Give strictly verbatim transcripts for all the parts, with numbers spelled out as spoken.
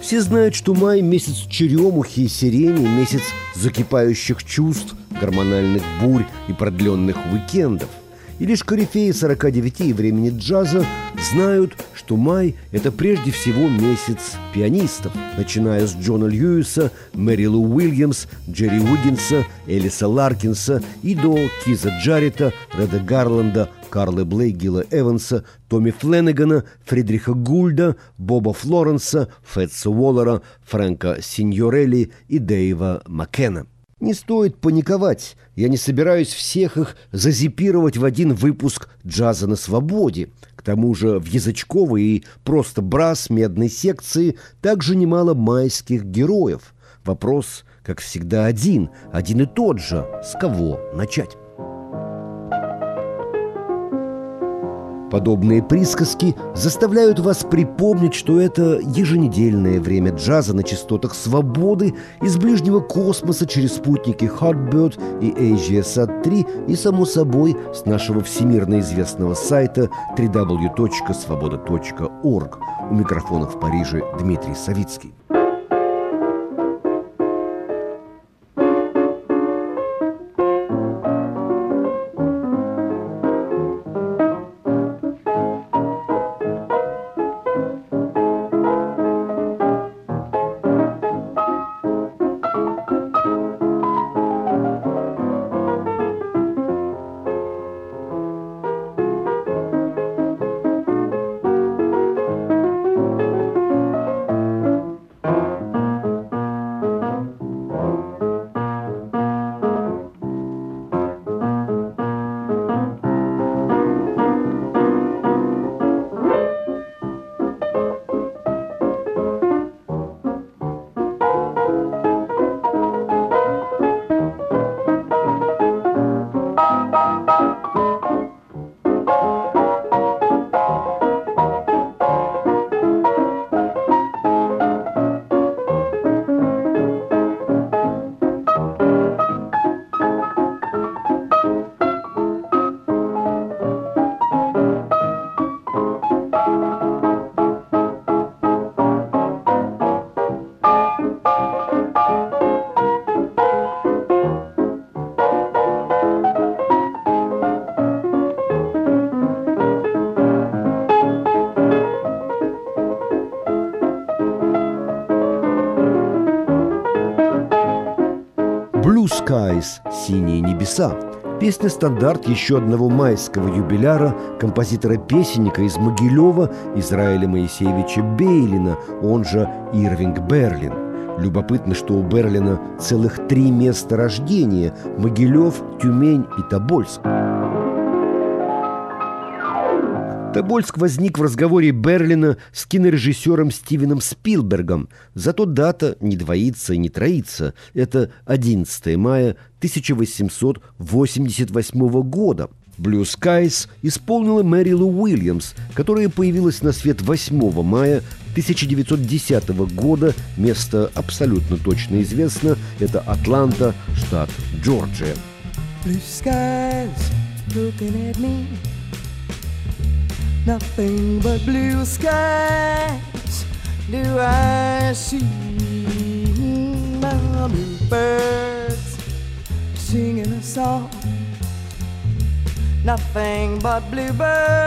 Все знают, что май – месяц черемухи и сирени, месяц закипающих чувств, гормональных бурь и продленных уикендов. И лишь корифеи сорока девяти и времени джаза знают, что май – это прежде всего месяц пианистов, начиная с Джона Льюиса, Мэри Лу Уильямс, Джерри Уиггинса, Элиса Ларкинса и до Киза Джаррета, Реда Гарланда, Карлы Блейгила Эванса, Томми Фленнегана, Фридриха Гульда, Боба Флоренса, Фетса Уоллера, Фрэнка Синьорелли и Дэйва Маккена. Не стоит паниковать, я не собираюсь всех их зазипировать в один выпуск «Джаза на свободе». К тому же в язычковой и просто брас медной секции также немало майских героев. Вопрос, как всегда, один, один и тот же – с кого начать? Подобные присказки заставляют вас припомнить, что это еженедельное время джаза на частотах свободы из ближнего космоса через спутники Hotbird и AsiaSat три и, само собой, с нашего всемирно известного сайта дабл ю дабл ю дабл ю точка свобода точка орг. У микрофона в Париже Дмитрий Савицкий. Blue Skies – «Синие небеса». Песня-стандарт еще одного майского юбиляра, композитора-песенника из Могилева Израиля Моисеевича Бейлина, он же Ирвинг Берлин. Любопытно, что у Берлина целых три места рождения – Могилев, Тюмень и Тобольск. Тобольск возник в разговоре Берлина с кинорежиссером Стивеном Спилбергом. Зато дата не двоится и не троится. Это одиннадцатое мая тысяча восемьсот восемьдесят восьмого года. «Blue Skies» исполнила Мэри Лу Уильямс, которая появилась на свет восьмого мая тысяча девятьсот десятого года. Место абсолютно точно известно. Это Атланта, штат Джорджия. Blue skies looking at me. Nothing but blue skies do I see. My bluebirds singing a song. Nothing but bluebirds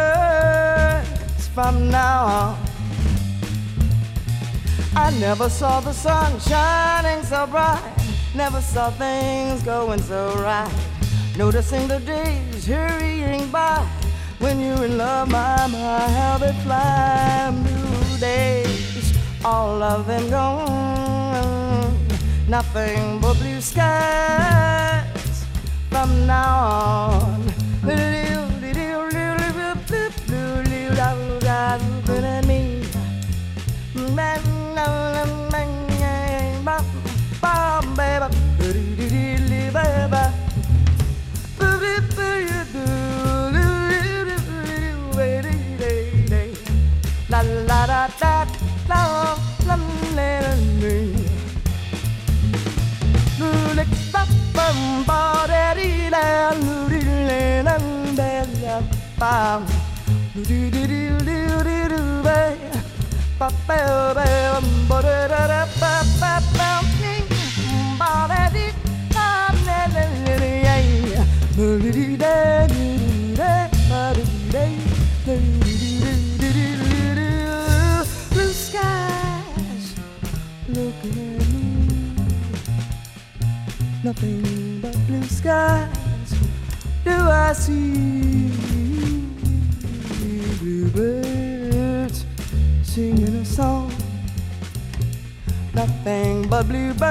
from now on. I never saw the sun shining so bright. Never saw things going so right. Noticing the days hurrying by. When you're in love, my, my, how they fly. Blue days, all of them gone. Nothing but blue skies from now on. Looking at me, la la da da la la la me. Look up from body la ludi la la la bam. Do do do do do do ba. Blue skies looking at me, nothing but blue skies do I see. Bluebirds singing a song, nothing but bluebirds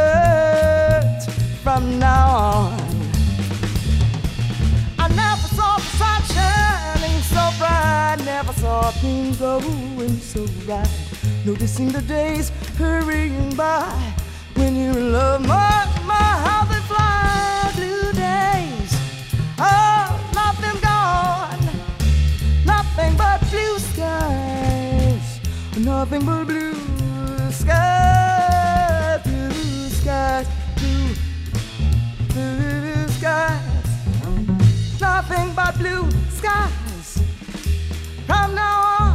from now on. I never saw the sun shining so bright, never saw things going so right, noticing the days hurrying by when you're in love. My, my, how they fly, blue days, oh, nothing gone, nothing but blue skies, nothing but blue skies, blue skies, blue, blue skies, nothing but blue skies from now on.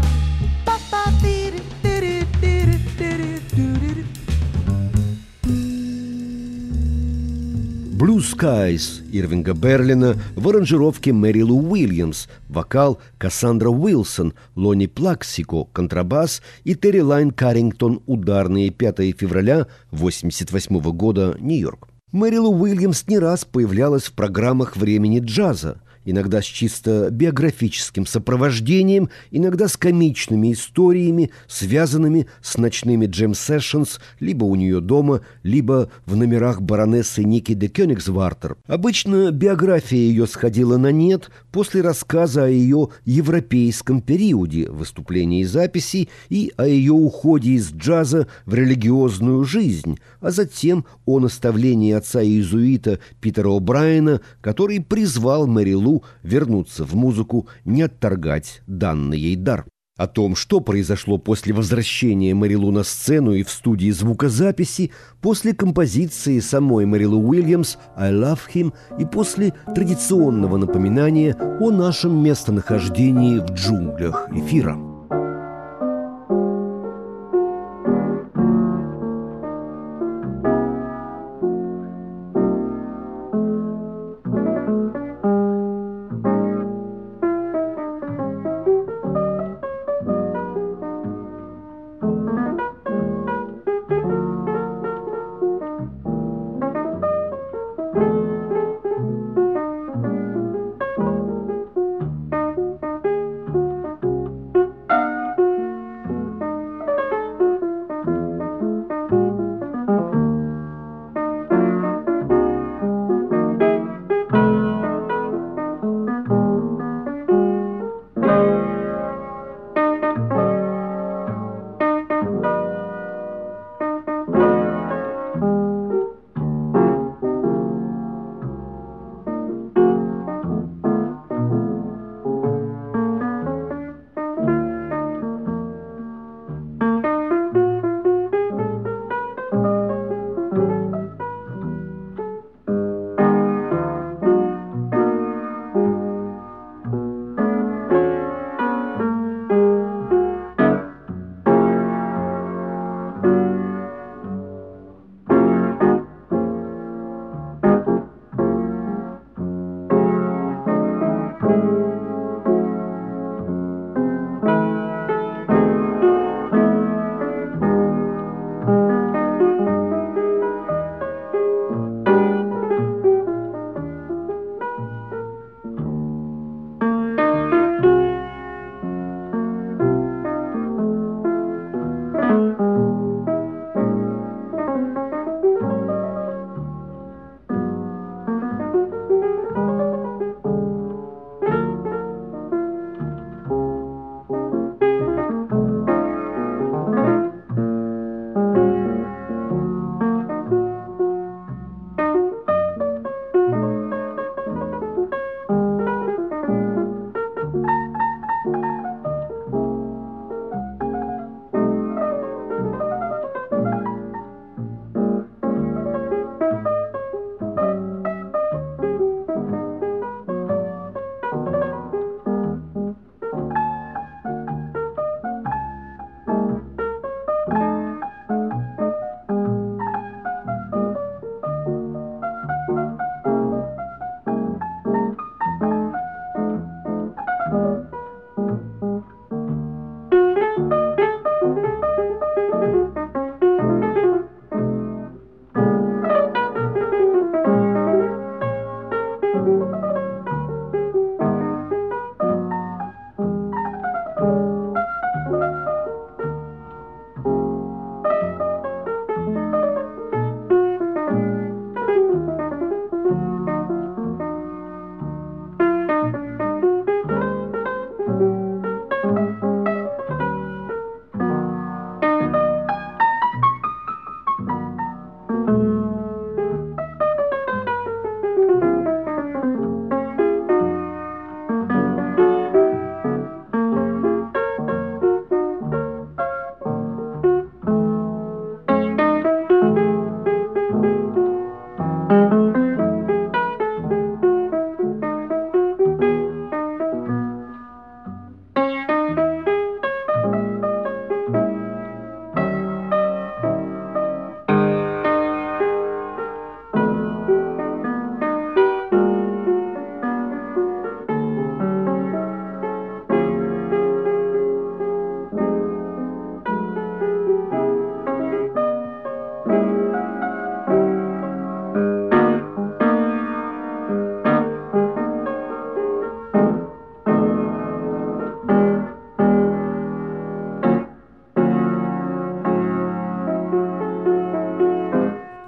Blue Skies Ирвинга Берлина в аранжировке Мэри Лу Уильямс, вокал Кассандра Уилсон, Лони Плаксико, контрабас и Терри Лайн Каррингтон, ударные, пятого февраля восемьдесят восьмого года, Нью-Йорк. Мэри Лу Уильямс не раз появлялась в программах «Времени джаза», иногда с чисто биографическим сопровождением, иногда с комичными историями, связанными с ночными джем-сессионс либо у нее дома, либо в номерах баронессы Ники де Кёнигсвартер. Обычно биография ее сходила на нет после рассказа о ее европейском периоде выступлений и записей и о ее уходе из джаза в религиозную жизнь, а затем о наставлении отца-иезуита Питера О'Брайена, который призвал Мэри Лу вернуться в музыку, не отторгать данный ей дар. О том, что произошло после возвращения Мэри Лу на сцену и в студии звукозаписи, после композиции самой Мэри Лу Уильямс «I Love Him» и после традиционного напоминания о нашем местонахождении в джунглях эфира.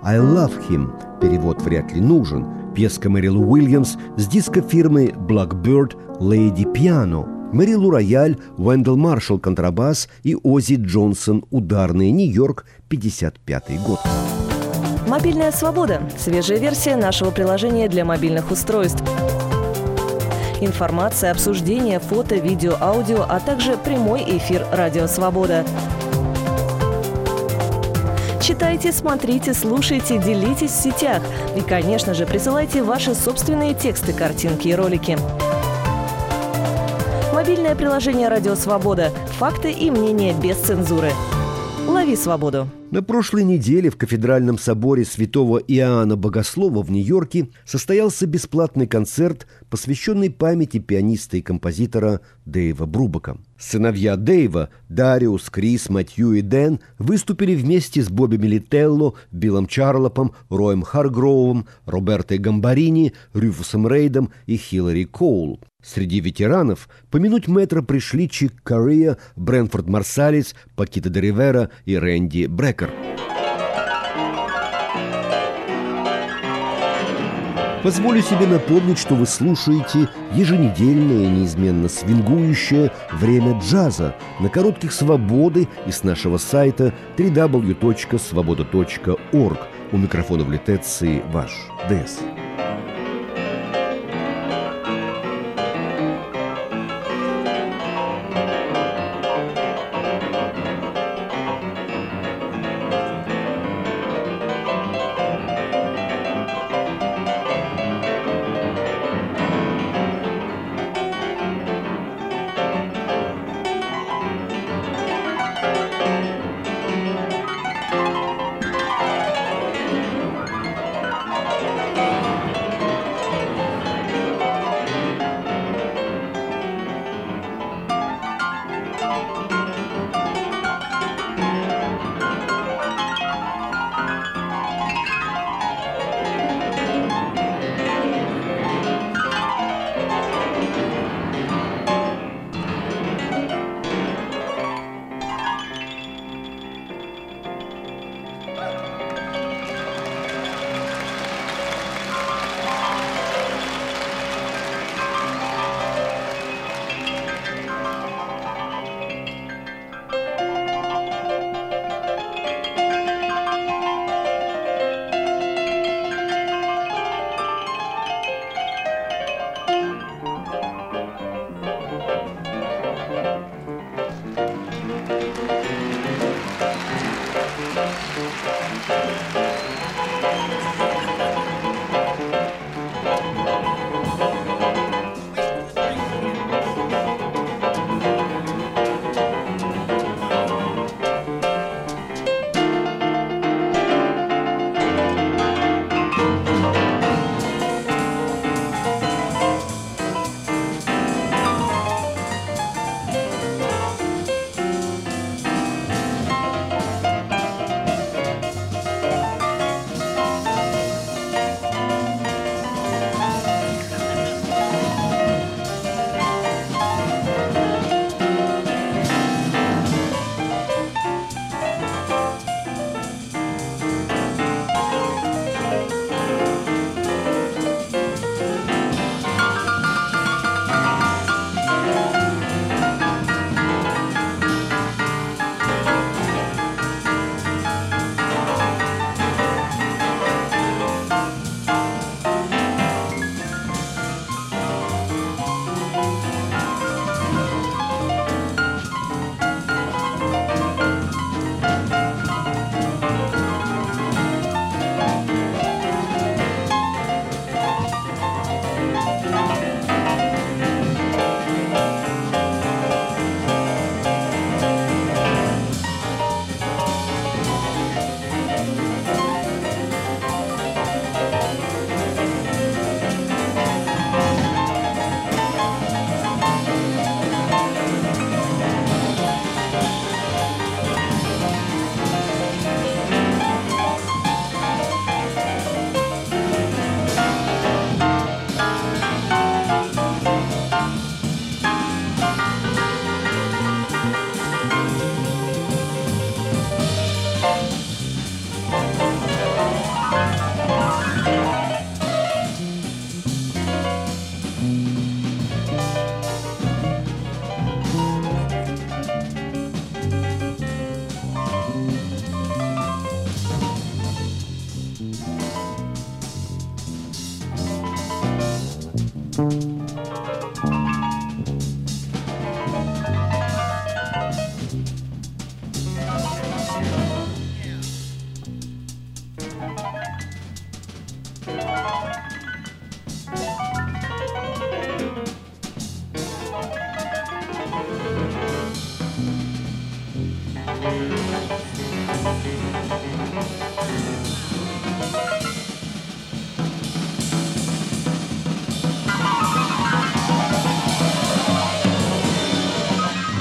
«I Love Him». Перевод вряд ли нужен. Песка Мэрилу Уильямс с диска фирмы Blackbird «Lady Piano». Мэрилу рояль, Уэндell Маршалл контрабас и Оззи Джонсон ударные. Нью-Йорк, пятьдесят пятый год. Мобильная свобода. Свежая версия нашего приложения для мобильных устройств. Информация, обсуждение, фото, видео, аудио, а также прямой эфир «Радио Свобода». Читайте, смотрите, слушайте, делитесь в сетях. И, конечно же, присылайте ваши собственные тексты, картинки и ролики. Мобильное приложение «Радио Свобода». Факты и мнения без цензуры. Лови свободу. На прошлой неделе в Кафедральном соборе святого Иоанна Богослова в Нью-Йорке состоялся бесплатный концерт, посвященный памяти пианиста и композитора Дэйва Брубака. Сыновья Дэйва, Дариус, Крис, Матью и Дэн, выступили вместе с Бобби Милителло, Биллом Чарлопом, Роем Харгроувом, Роберто Гамбарини, Рюфусом Рейдом и Хиллари Коул. Среди ветеранов помянуть мэтра пришли Чик Кориа, Брэнфорд Марсалис, Пакита де Ривера и Рэнди Брекер. Позволю себе напомнить, что вы слушаете еженедельное, неизменно свингующее «Время джаза» на коротких «Свободы» и с нашего сайта дабл ю дабл ю дабл ю точка свобода точка орг. У микрофона в Лютеции ваш Дэс.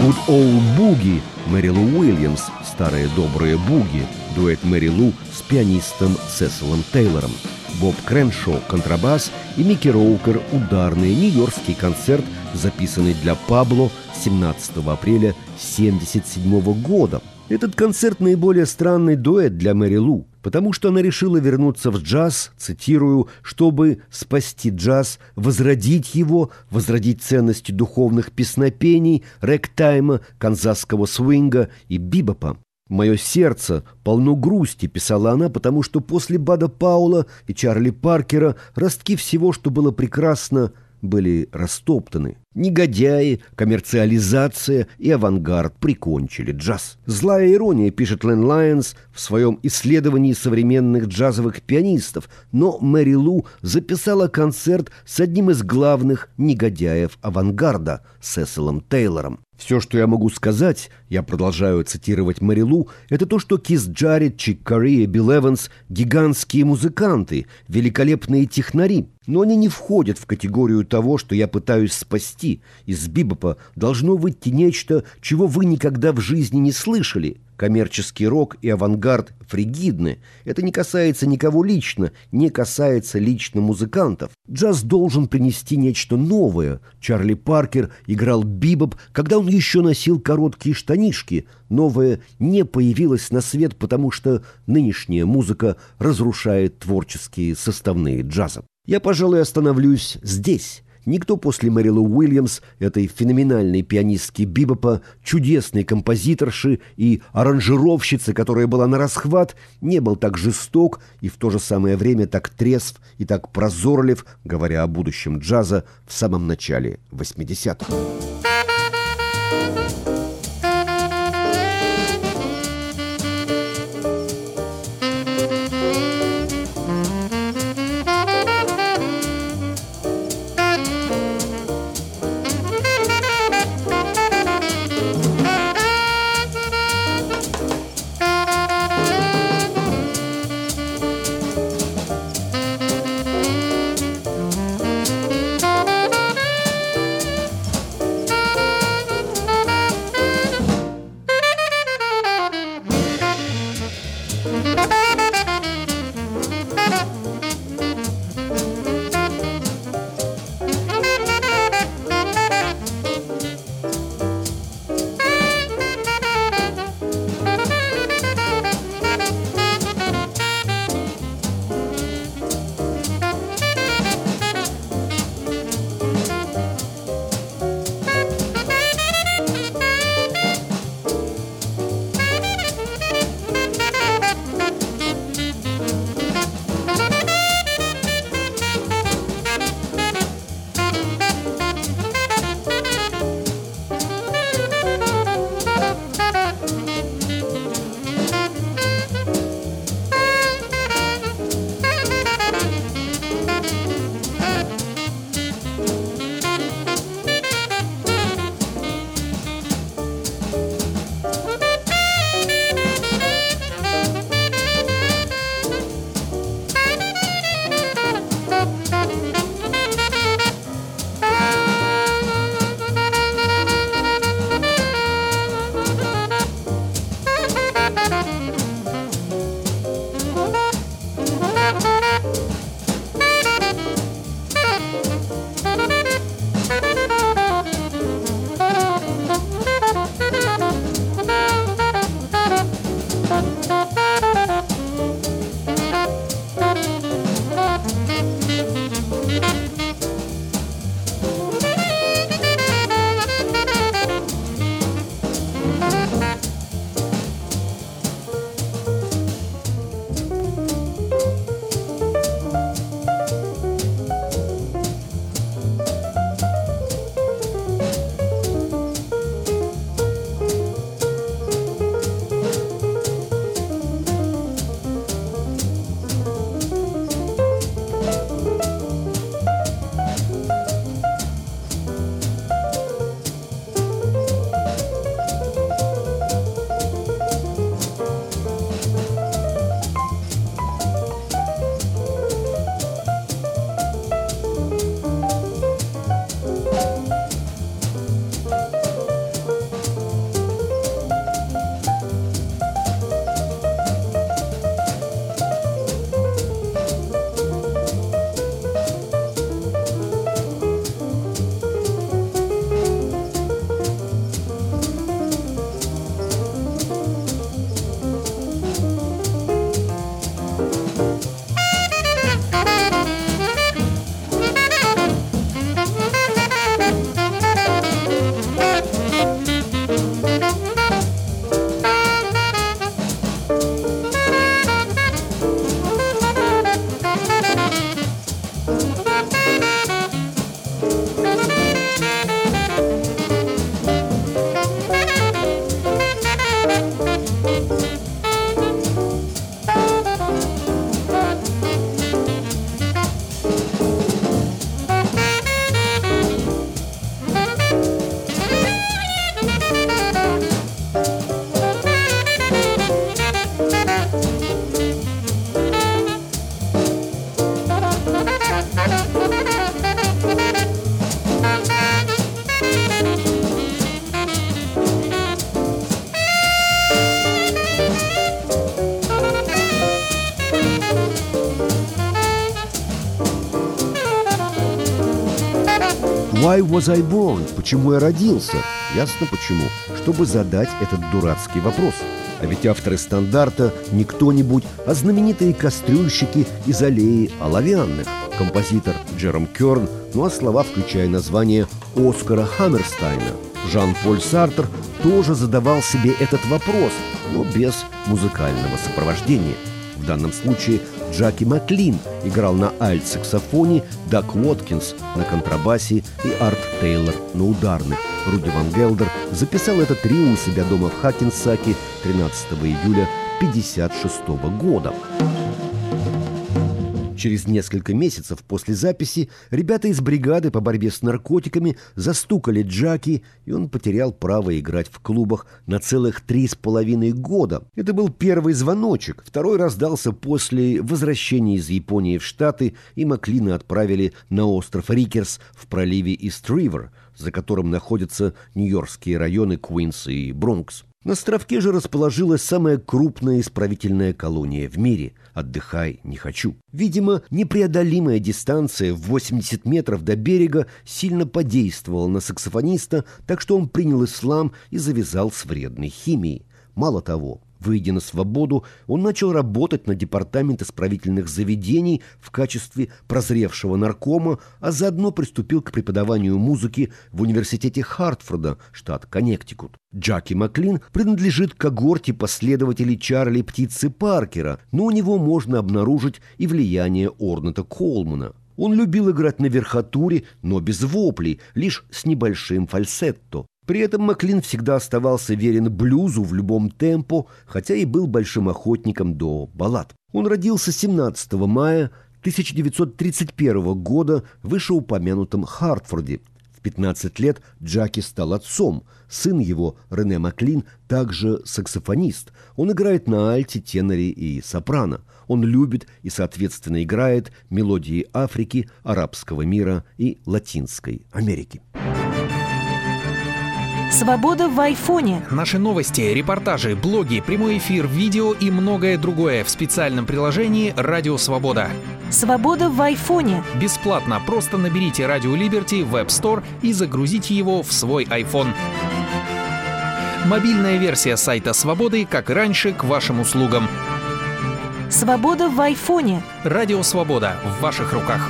Good Old Boogie Мэри Лу Уильямс, старые добрые буги, дуэт Мэри Лу с пианистом Сесилом Тейлором. Боб Креншоу – контрабас и Микки Роукер – ударный нью-йоркский концерт, записанный для Пабло семнадцатого апреля семьдесят седьмого года. Этот концерт – наиболее странный дуэт для Мэри Лу, потому что она решила вернуться в джаз, цитирую, чтобы спасти джаз, возродить его, возродить ценности духовных песнопений, рэгтайма, канзасского свинга и бибопа. «Мое сердце полно грусти», — писала она, потому что после Бада Паула и Чарли Паркера ростки всего, что было прекрасно, были растоптаны. Негодяи, коммерциализация и авангард прикончили джаз. «Злая ирония», пишет Лэн Лайонс в своем исследовании современных джазовых пианистов, но Мэри Лу записала концерт с одним из главных негодяев авангарда – Сесилом Тейлором. «Все, что я могу сказать, я продолжаю цитировать Мэри Лу, это то, что Кис Джаред, Чик Кория, Билл Эванс – гигантские музыканты, великолепные технари, но они не входят в категорию того, что я пытаюсь спасти. Из бибопа должно выйти нечто, чего вы никогда в жизни не слышали. Коммерческий рок и авангард фригидны. Это не касается никого лично, не касается лично музыкантов. Джаз должен принести нечто новое. Чарли Паркер играл бибоп, когда он еще носил короткие штанишки. Новое не появилось на свет, потому что нынешняя музыка разрушает творческие составные джаза. Я, пожалуй, остановлюсь здесь. Никто после Мэри Лу Уильямс, этой феноменальной пианистки бибопа, чудесной композиторши и аранжировщицы, которая была на расхват, не был так жесток и в то же самое время так трезв и так прозорлив, говоря о будущем джаза в самом начале восьмидесятых. Why was I born? Почему я родился? Ясно почему. Чтобы задать этот дурацкий вопрос. А ведь авторы стандарта не кто-нибудь, а знаменитые кастрюльщики из аллеи оловянных. Композитор Джером Керн, ну а слова, включая название Оскара Хаммерстайна. Жан-Поль Сартр тоже задавал себе этот вопрос, но без музыкального сопровождения. В данном случае Джаки Маклин играл на альт-саксофоне, Дак Уоткинс на контрабасе и Арт Тейлор на ударных. Руди Ван Гелдер записал это трио у себя дома в Хакенсаке тринадцатого июля пятьдесят шестого года. Через несколько месяцев после записи ребята из бригады по борьбе с наркотиками застукали Джаки, и он потерял право играть в клубах на целых три с половиной года. Это был первый звоночек. Второй раздался после возвращения из Японии в Штаты, и Маклина отправили на остров Рикерс в проливе Ист-Ривер, за которым находятся нью-йоркские районы Куинс и Бронкс. На островке же расположилась самая крупная исправительная колония в мире – «Отдыхай, не хочу». Видимо, непреодолимая дистанция в восемьдесят метров до берега сильно подействовала на саксофониста, так что он принял ислам и завязал с вредной химией. Мало того, выйдя на свободу, он начал работать на департамент исправительных заведений в качестве прозревшего наркома, а заодно приступил к преподаванию музыки в университете Хартфорда, штат Коннектикут. Джаки Маклин принадлежит к когорте последователей Чарли «Птицы» Паркера, но у него можно обнаружить и влияние Орнета Колмана. Он любил играть на верхотуре, но без воплей, лишь с небольшим фальсетто. При этом Маклин всегда оставался верен блюзу в любом темпо, хотя и был большим охотником до баллад. Он родился семнадцатого мая тысяча девятьсот тридцать первого года в вышеупомянутом Хартфорде. В пятнадцать лет Джаки стал отцом. Сын его, Рене Маклин, также саксофонист. Он играет на альте, теноре и сопрано. Он любит и, соответственно, играет мелодии Африки, арабского мира и Латинской Америки. Свобода в айфоне. Наши новости, репортажи, блоги, прямой эфир, видео и многое другое в специальном приложении «Радио Свобода». Свобода в айфоне. Бесплатно. Просто наберите «Радио Либерти» в App Store и загрузите его в свой iPhone. Мобильная версия сайта Свободы, как и раньше, к вашим услугам. Свобода в айфоне. Радио Свобода в ваших руках.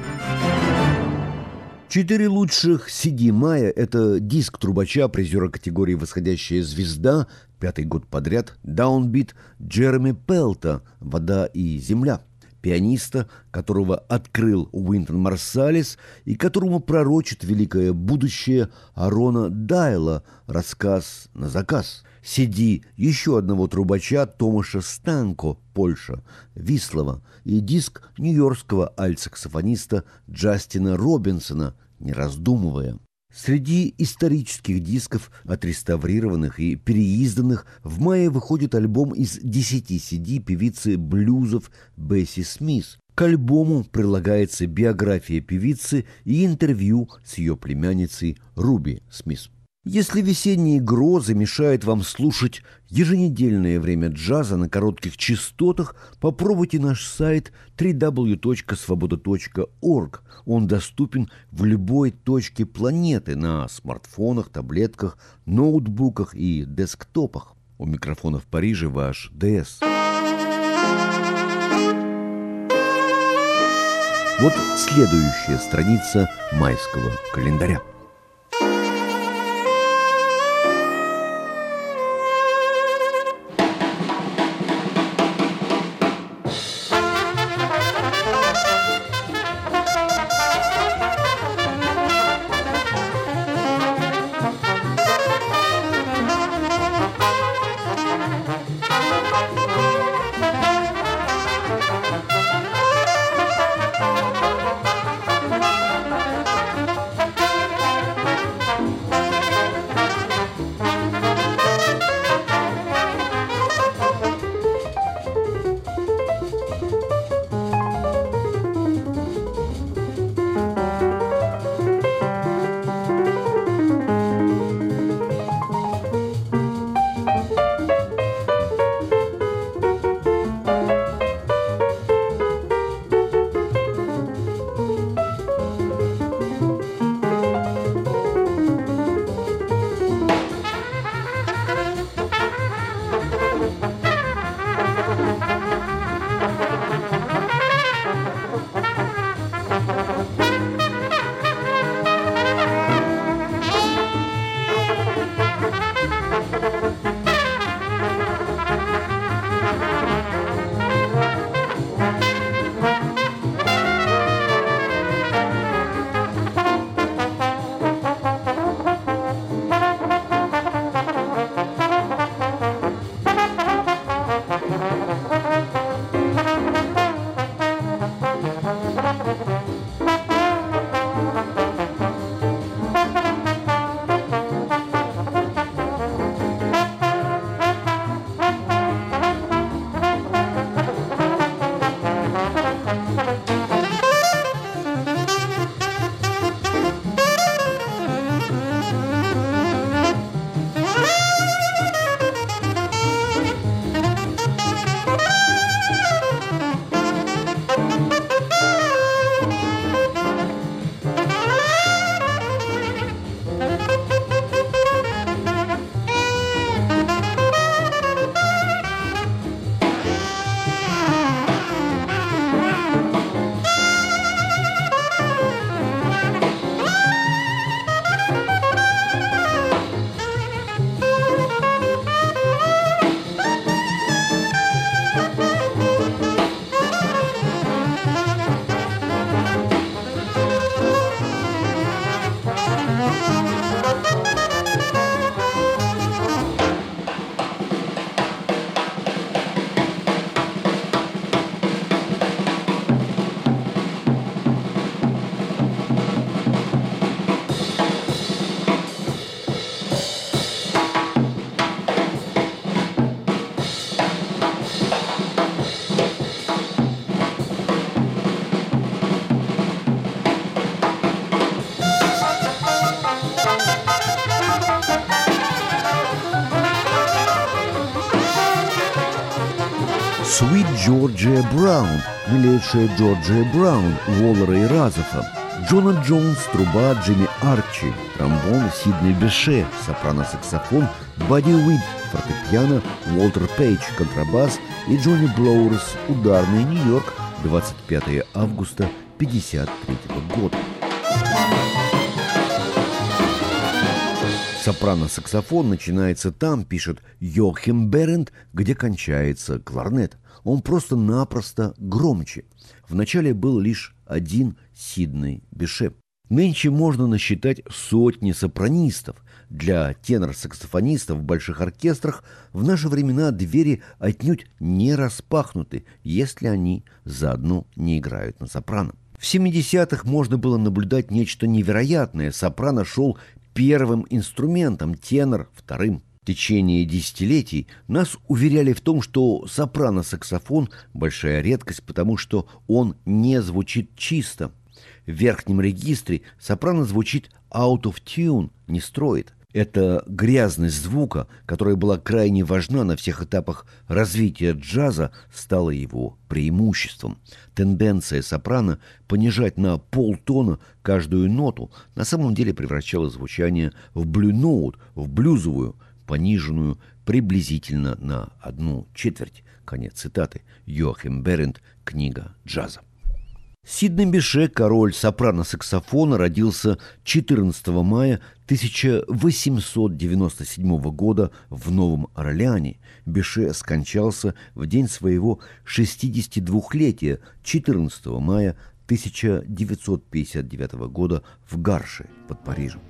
Четыре лучших си ди мая – это диск трубача, призера категории «Восходящая звезда», пятый год подряд, даунбит Джереми Пелта «Вода и земля», пианиста, которого открыл Уинтон Марсалис и которому пророчит великое будущее Арона Дайла «Рассказ на заказ». си ди еще одного трубача Томаша Станко, Польша, Вислова, и диск нью-йоркского альт-саксофониста Джастина Робинсона «Не раздумывая». Среди исторических дисков, отреставрированных и переизданных, в мае выходит альбом из десяти си ди певицы блюзов Бесси Смис. К альбому прилагается биография певицы и интервью с ее племянницей Руби Смис. Если весенние грозы мешают вам слушать еженедельное время джаза на коротких частотах, попробуйте наш сайт дабл ю дабл ю дабл ю точка свобода точка орг. Он доступен в любой точке планеты на смартфонах, таблетках, ноутбуках и десктопах. У микрофона в Париже ваш ДС. Вот следующая страница майского календаря. Sweet Georgia Brown, милейшая Джорджия Браун, Уоллера и Разофа, Джона Джонс, труба, Джимми Арчи, тромбон, Сидней Беше, сопрано-саксофон, Бадди Уит, фортепиано, Уолтер Пейдж, контрабас и Джонни Блоурс, ударный, Нью-Йорк, двадцать пятого августа пятьдесят третьего года. Сопрано-саксофон начинается там, пишет Йохим Беренд, где кончается кларнет. Он просто-напросто громче. Вначале был лишь один Сидней Беше. Нынче можно насчитать сотни сопранистов. Для тенор-саксофонистов в больших оркестрах в наши времена двери отнюдь не распахнуты, если они заодно не играют на сопрано. В семидесятых можно было наблюдать нечто невероятное. Сопрано шел первым инструментом, тенор – вторым. В течение десятилетий нас уверяли в том, что сопрано-саксофон – большая редкость, потому что он не звучит чисто. В верхнем регистре сопрано звучит out of tune, не строит. Эта грязность звука, которая была крайне важна на всех этапах развития джаза, стала его преимуществом. Тенденция сопрано понижать на полтона каждую ноту на самом деле превращала звучание в блю-ноут, в блюзовую, пониженную приблизительно на одну четверть. Конец цитаты. Йохим Беренд, книга джаза. Сидней Беше, король сопрано-саксофона, родился четырнадцатого мая тысяча восемьсот девяносто седьмого года в Новом Орлеане. Беше скончался в день своего шестидесятидвухлетия четырнадцатого мая тысяча девятьсот пятьдесят девятого года в Гарше под Парижем.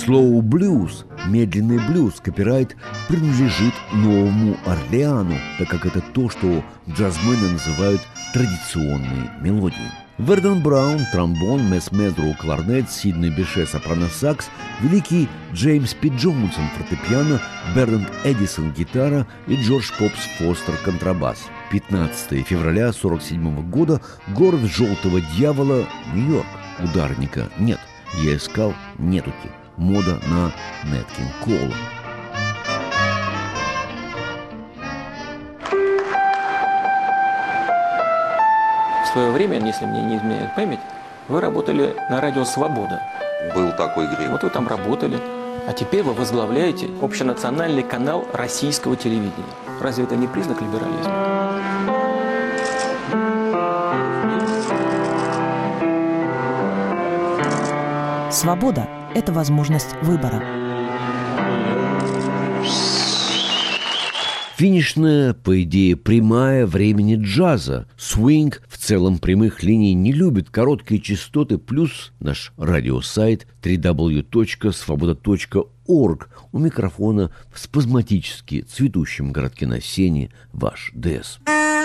Slow Blues, медленный блюз, копирайт принадлежит Новому Орлеану, так как это то, что джазмены называют традиционной мелодией. Верден Браун – тромбон, Мес Медру – кларнет, Сидней Беше – сопрано-сакс, великий Джеймс Пи Джонсон – фортепиано, Бернард Эдисон – гитара и Джордж Попс Фостер – контрабас. пятнадцатого февраля сорок седьмого года, город Желтого Дьявола, Нью-Йорк. Ударника нет. Я искал – нетути. Мода на Нэт Кинг Кола. В свое время, если мне не изменяет память, вы работали на радио «Свобода». Был такой грех. Вот вы там работали. А теперь вы возглавляете общенациональный канал российского телевидения. Разве это не признак либерализма? Свобода – это возможность выбора. Финишная, по идее, прямая времени джаза. Свинг в целом прямых линий не любит, короткие частоты, плюс наш радиосайт дабл ю дабл ю дабл ю точка свобода точка орг. У микрофона в спазматически цветущем городке на Сене ваш ДС.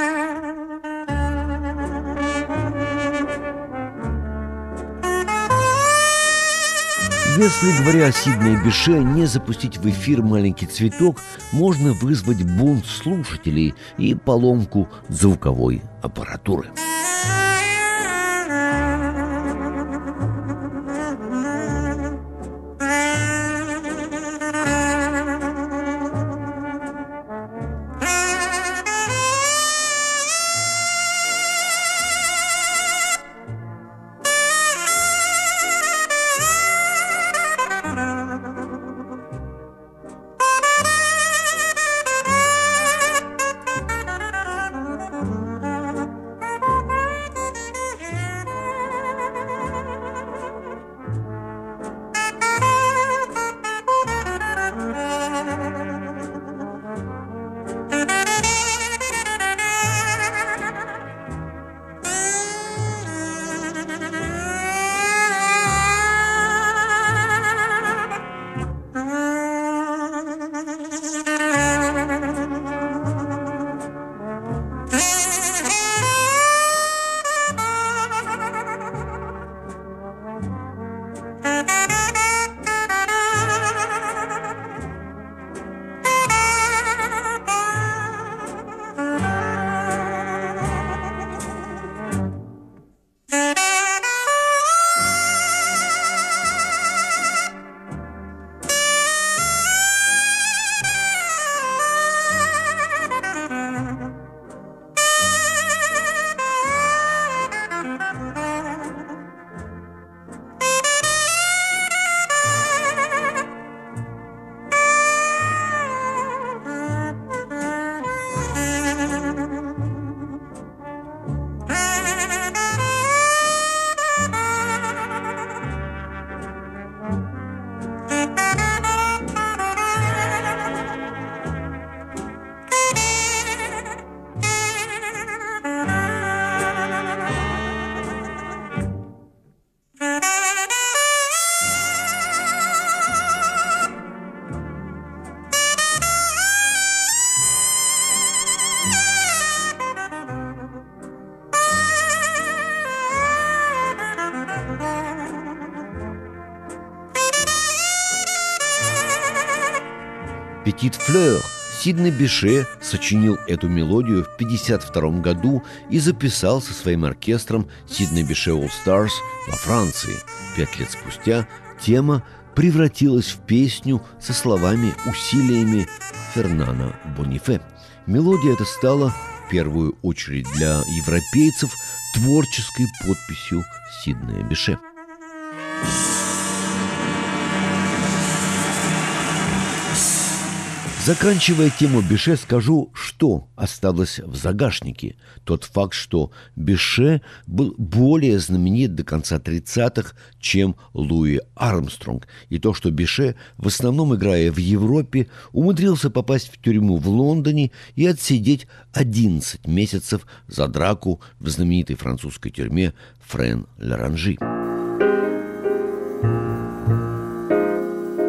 Если, говоря о Сиднее Беше, не запустить в эфир маленький цветок, можно вызвать бунт слушателей и поломку звуковой аппаратуры. «Петит Флёр». Сидней Беше сочинил эту мелодию в пятьдесят втором году и записал со своим оркестром «Сидней Беше All Stars» во Франции. Пять лет спустя тема превратилась в песню со словами-усилиями Фернана Бонифе. Мелодия эта стала, в первую очередь для европейцев, творческой подписью Сиднея Беше. Заканчивая тему Беше, скажу, что осталось в загашнике. Тот факт, что Беше был более знаменит до конца тридцатых, чем Луи Армстронг. И то, что Беше, в основном играя в Европе, умудрился попасть в тюрьму в Лондоне и отсидеть одиннадцать месяцев за драку в знаменитой французской тюрьме Френ-Лоранжи.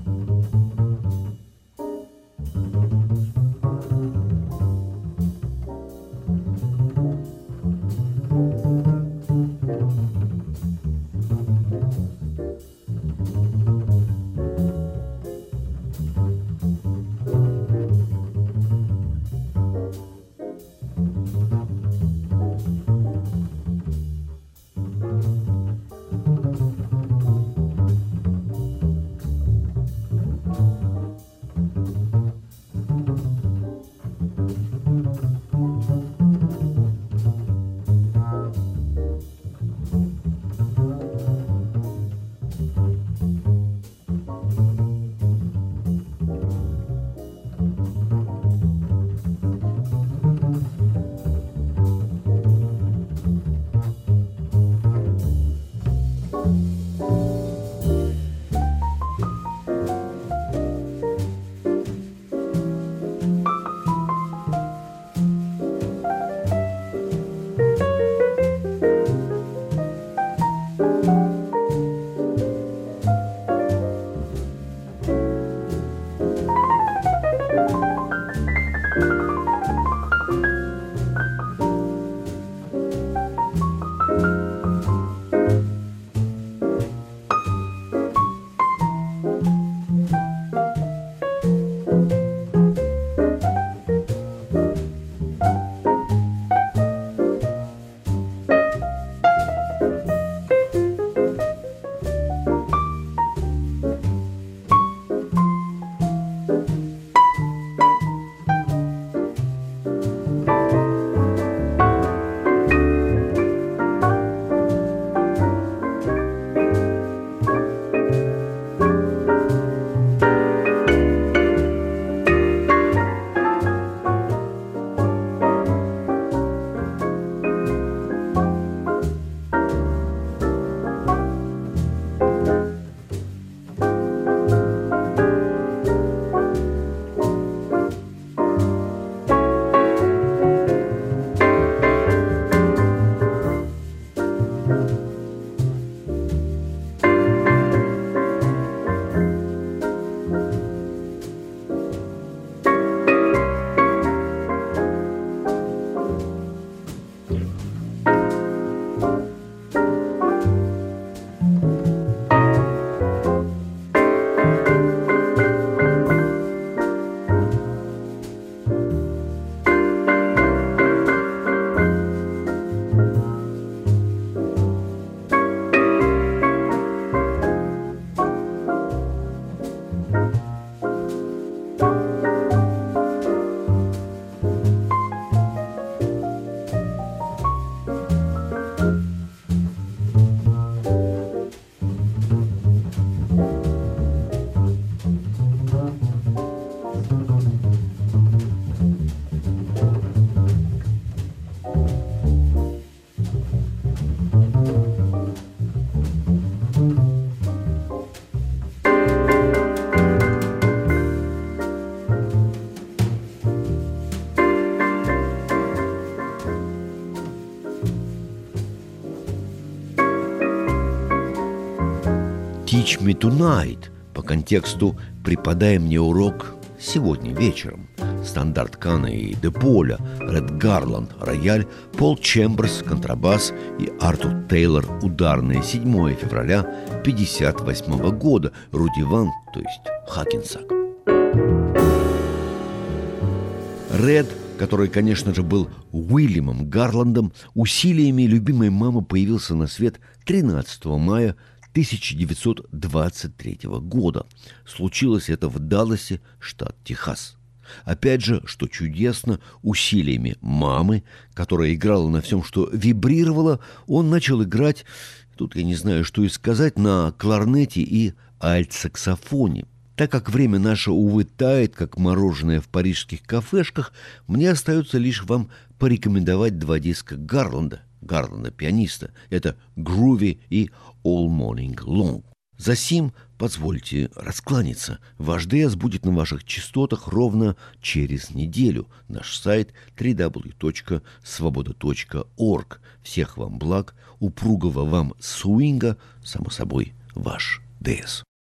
«Teach me tonight» по контексту «Преподай мне урок сегодня вечером». Стандарт Кана и Де Поля, Ред Гарланд – рояль, Пол Чемберс – контрабас и Артур Тейлор – ударные. седьмого февраля пятьдесят восьмого года. Руди Ван, то есть Хакенсак. Ред, который, конечно же, был Уильямом Гарландом, усилиями любимой мамы появился на свет тринадцатого мая тысяча девятьсот двадцать третьего года. Случилось это в Далласе, штат Техас. Опять же, что чудесно, усилиями мамы, которая играла на всем, что вибрировало, он начал играть, тут я не знаю, что и сказать, на кларнете и альт-саксофоне. Так как время наше, увы, тает, как мороженое в парижских кафешках, мне остается лишь вам порекомендовать два диска Гарланда, Гарланда пианиста. Это «Groovy» и «All Morning Long». Засим позвольте раскланяться. Ваш ДС будет на ваших частотах ровно через неделю. Наш сайт дабл ю дабл ю дабл ю точка свобода точка орг. Всех вам благ, упругого вам свинга, само собой, ваш ДС.